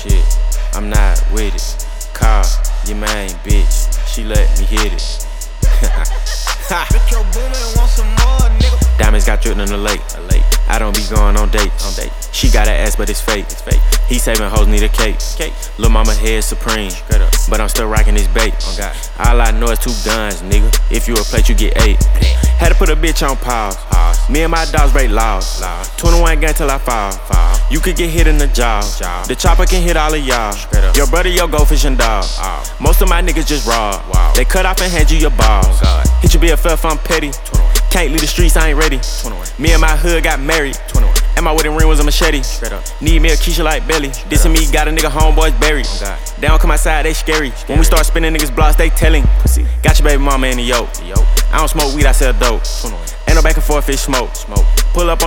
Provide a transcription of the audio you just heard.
shit, I'm not with it. Call your main bitch, she let me hit it. Bitch, your boomin' want some more, nigga. Diamonds got dripped in the lake. I don't be going on dates. She got an ass, but it's fake. He saving hoes, need a cake. Lil' mama head supreme, but I'm still rocking this bait. All I know is 2 guns, nigga. If you a plate, you get 8. Had to put a bitch on pause. Me and my dogs break laws. 21 gang till I fall. You could get hit in the jaw. The chopper can hit all of y'all. Your brother, your goldfish and dog. Most of my niggas just raw. They cut off and hand you your balls. Hit your BFF, I'm petty. Can't leave the streets, I ain't ready. Me and my hood got married. And my wedding ring was a machete. Need me a Keisha like Belly. Dissing me, got a nigga homeboys buried. They don't come outside, they scary. When we start spinning niggas blocks, they telling. Got your baby mama in the yoke. I don't smoke weed, I sell dope. Ain't no back and forth, fish smoke. Pull up on